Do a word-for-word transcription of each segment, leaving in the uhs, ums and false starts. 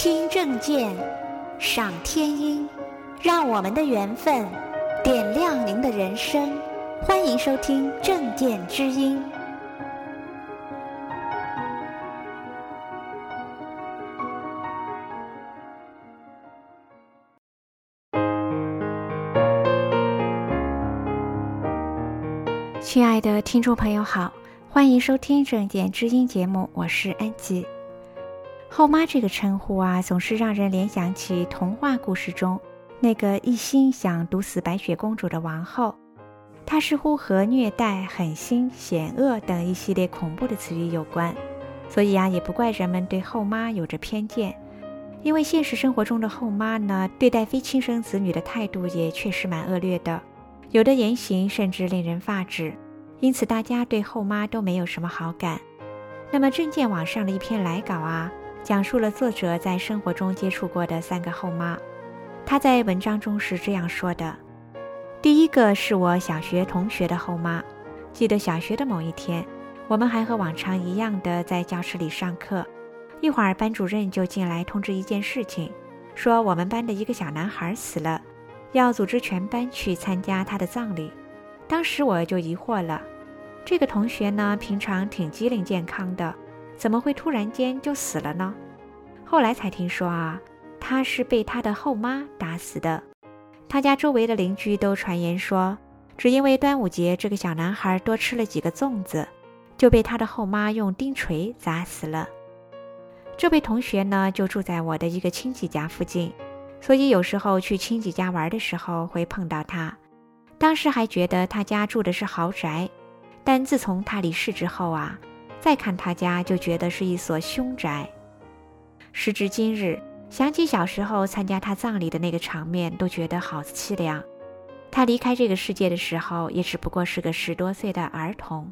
听正见，赏天音，让我们的缘分点亮您的人生。欢迎收听正见之音。亲爱的听众朋友好，欢迎收听正见之音节目，我是安吉。后妈这个称呼啊，总是让人联想起童话故事中那个一心想毒死白雪公主的王后。她似乎和虐待、狠心、险恶等一系列恐怖的词语有关，所以啊，也不怪人们对后妈有着偏见。因为现实生活中的后妈呢，对待非亲生子女的态度也确实蛮恶劣的，有的言行甚至令人发指，因此大家对后妈都没有什么好感。那么正见网上的一篇来稿啊，讲述了作者在生活中接触过的三个后妈。他在文章中是这样说的：第一个是我小学同学的后妈。记得小学的某一天，我们还和往常一样的在教室里上课，一会儿班主任就进来通知一件事情，说我们班的一个小男孩死了，要组织全班去参加他的葬礼。当时我就疑惑了，这个同学呢，平常挺机灵健康的，怎么会突然间就死了呢？后来才听说啊，他是被他的后妈打死的。他家周围的邻居都传言说，只因为端午节这个小男孩多吃了几个粽子，就被他的后妈用钉锤砸死了。这位同学呢，就住在我的一个亲戚家附近，所以有时候去亲戚家玩的时候会碰到他。当时还觉得他家住的是豪宅，但自从他离世之后啊，再看他家就觉得是一所凶宅。时至今日，想起小时候参加他葬礼的那个场面，都觉得好凄凉。他离开这个世界的时候，也只不过是个十多岁的儿童。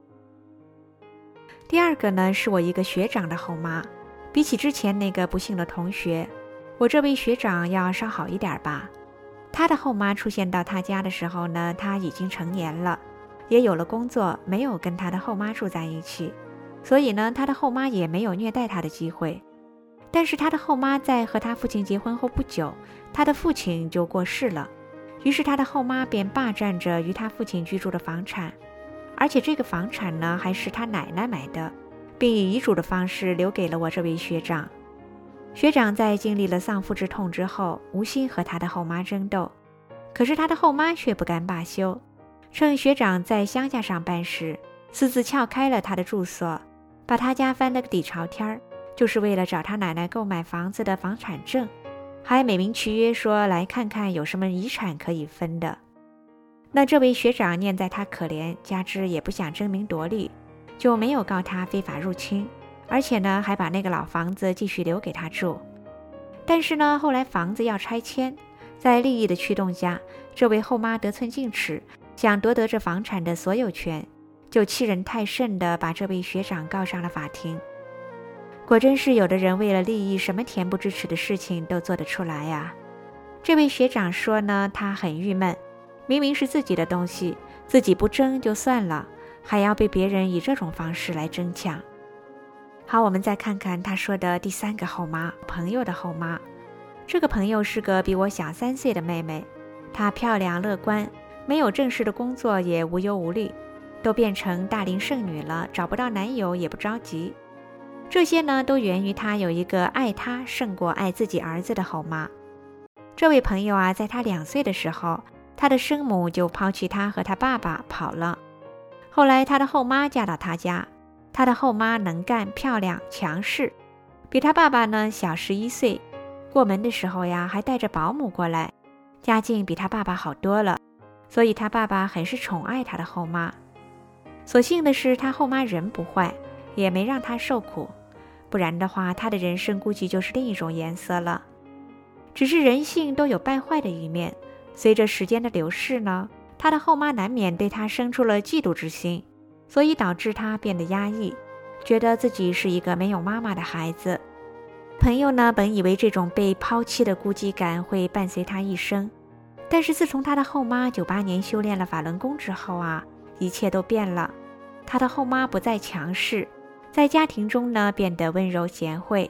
第二个呢，是我一个学长的后妈。比起之前那个不幸的同学，我这位学长要稍好一点吧。他的后妈出现到他家的时候呢，他已经成年了，也有了工作，没有跟他的后妈住在一起，所以呢，他的后妈也没有虐待他的机会。但是他的后妈在和他父亲结婚后不久，他的父亲就过世了，于是他的后妈便霸占着与他父亲居住的房产，而且这个房产呢，还是他奶奶买的，并以遗嘱的方式留给了我这位学长。学长在经历了丧父之痛之后，无心和他的后妈争斗，可是他的后妈却不甘罢休，趁学长在乡下上班时，私自撬开了他的住所，把他家翻了个底朝天，就是为了找他奶奶购买房子的房产证，还美名其曰说来看看有什么遗产可以分的。那这位学长念在他可怜，加之也不想争名夺利，就没有告他非法入侵，而且呢，还把那个老房子继续留给他住。但是呢，后来房子要拆迁，在利益的驱动下，这位后妈得寸进尺，想夺得这房产的所有权，就欺人太甚地把这位学长告上了法庭。果真是有的人为了利益，什么恬不知耻的事情都做得出来呀。这位学长说呢，他很郁闷，明明是自己的东西，自己不争就算了，还要被别人以这种方式来争抢。好，我们再看看他说的第三个后妈，朋友的后妈。这个朋友是个比我小三岁的妹妹，她漂亮乐观，没有正式的工作，也无忧无虑，都变成大龄剩女了，找不到男友也不着急。这些呢，都源于她有一个爱她胜过爱自己儿子的后妈。这位朋友啊，在她两岁的时候，她的生母就抛弃她和她爸爸跑了。后来她的后妈嫁到她家，她的后妈能干、漂亮、强势，比她爸爸呢小十一岁。过门的时候呀，还带着保姆过来，家境比她爸爸好多了，所以她爸爸很是宠爱她的后妈。所幸的是，她后妈人不坏，也没让她受苦，不然的话，她的人生估计就是另一种颜色了。只是人性都有败坏的一面，随着时间的流逝呢，她的后妈难免对她生出了嫉妒之心，所以导致她变得压抑，觉得自己是一个没有妈妈的孩子。朋友呢，本以为这种被抛弃的孤寂感会伴随她一生，但是自从她的后妈九八年修炼了法轮功之后啊，一切都变了。她的后妈不再强势，在家庭中呢变得温柔贤惠，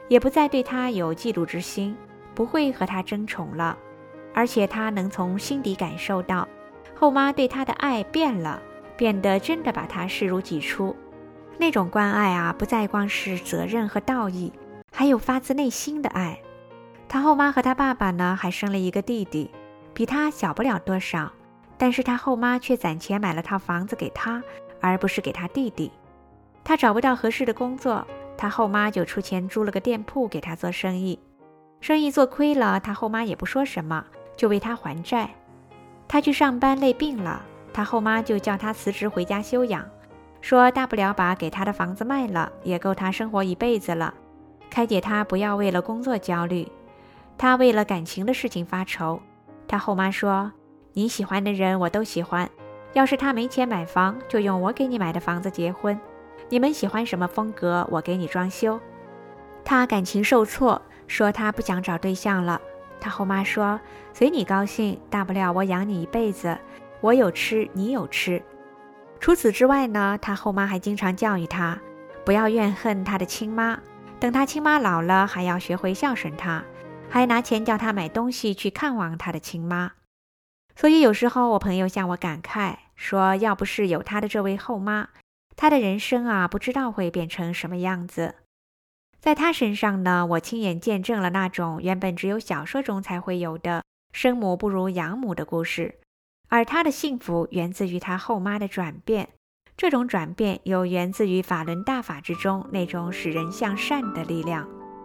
也不再对他有嫉妒之心，不会和他争宠了。而且他能从心底感受到，后妈对他的爱变了，变得真的把他视如己出。那种关爱啊，不再光是责任和道义，还有发自内心的爱。他后妈和他爸爸呢，还生了一个弟弟，比他小不了多少，但是他后妈却攒钱买了套房子给他，而不是给他弟弟。他找不到合适的工作，他后妈就出钱租了个店铺给他做生意。生意做亏了，他后妈也不说什么，就为他还债。他去上班累病了，他后妈就叫他辞职回家休养，说大不了把给他的房子卖了，也够他生活一辈子了，开解他不要为了工作焦虑。他为了感情的事情发愁，他后妈说，你喜欢的人我都喜欢，要是他没钱买房，就用我给你买的房子结婚，你们喜欢什么风格，我给你装修。他感情受挫，说他不想找对象了。他后妈说，随你高兴，大不了我养你一辈子，我有吃你有吃。除此之外呢，他后妈还经常教育他，不要怨恨他的亲妈，等他亲妈老了，还要学会孝顺他，还拿钱叫他买东西去看望他的亲妈。所以有时候我朋友向我感慨说，要不是有他的这位后妈，他的人生啊，不知道会变成什么样子。在他身上呢，我亲眼见证了那种原本只有小说中才会有的生母不如养母的故事，而他的幸福源自于他后妈的转变，这种转变又源自于法轮大法之中那种使人向善的力量。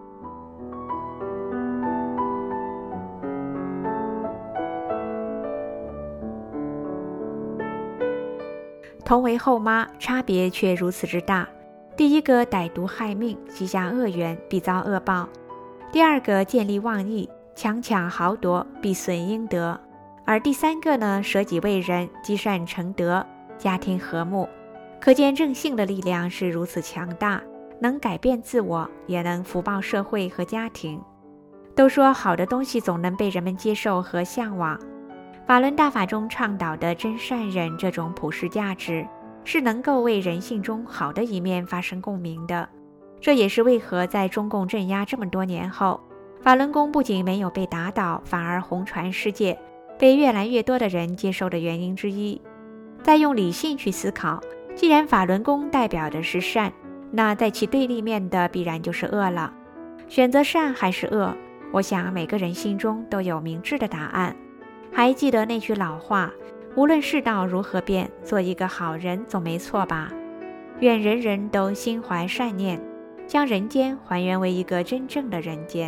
同为后妈，差别却如此之大。第一个歹毒害命，积下恶缘，必遭恶报；第二个见利忘义，强抢豪夺，必损阴德；而第三个呢，舍己为人，积善成德，家庭和睦。可见正性的力量是如此强大，能改变自我，也能福报社会和家庭。都说好的东西总能被人们接受和向往，法轮大法中倡导的真善忍这种普世价值，是能够为人性中好的一面发生共鸣的。这也是为何在中共镇压这么多年后，法轮功不仅没有被打倒，反而红传世界，被越来越多的人接受的原因之一。再用理性去思考，既然法轮功代表的是善，那在其对立面的必然就是恶了。选择善还是恶，我想每个人心中都有明智的答案。还记得那句老话，无论世道如何变，做一个好人总没错吧？愿人人都心怀善念，将人间还原为一个真正的人间。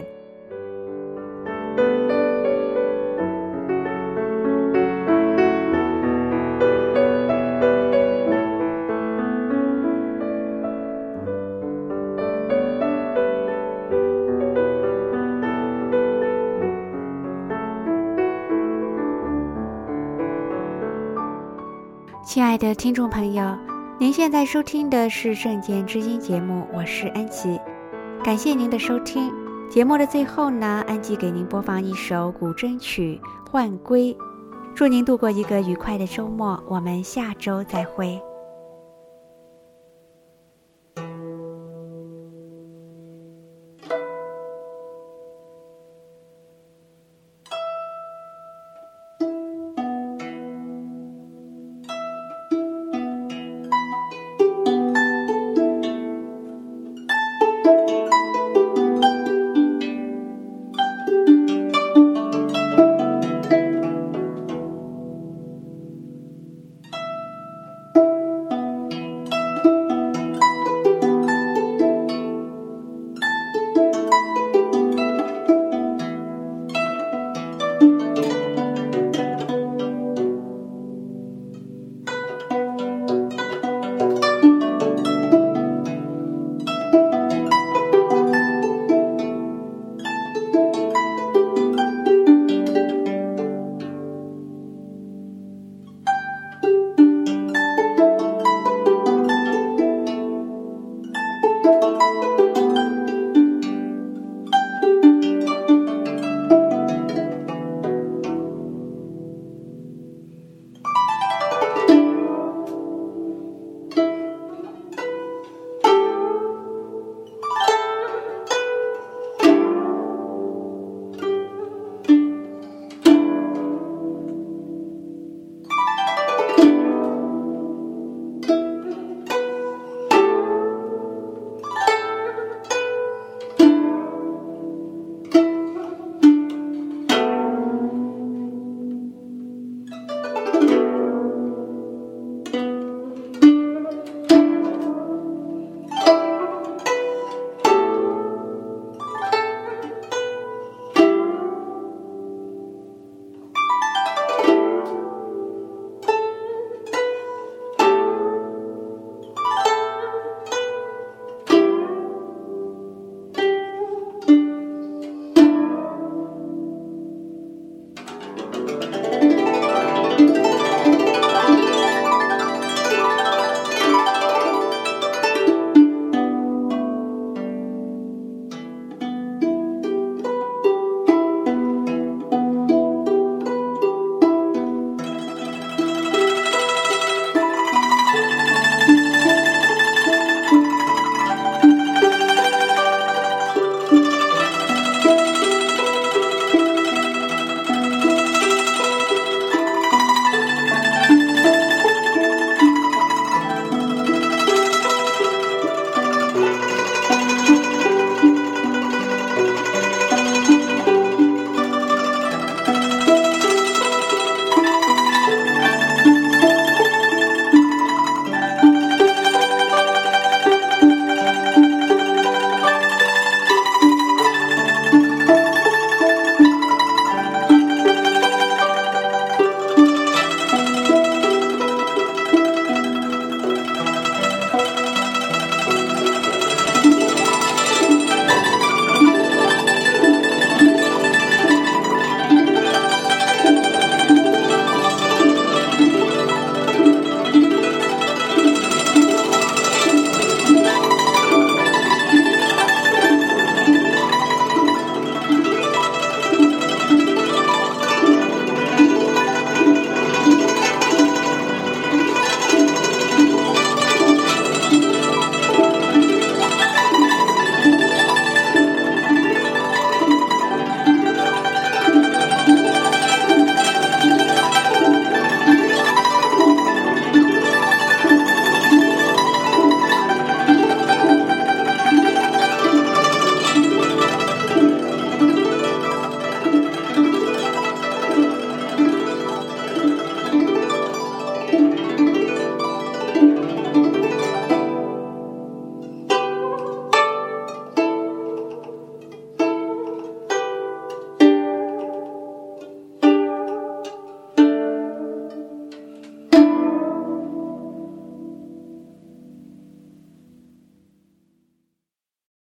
亲爱的听众朋友，您现在收听的是正见之音节目，我是安琪，感谢您的收听。节目的最后呢，安琪给您播放一首古筝曲《幻归》，祝您度过一个愉快的周末，我们下周再会。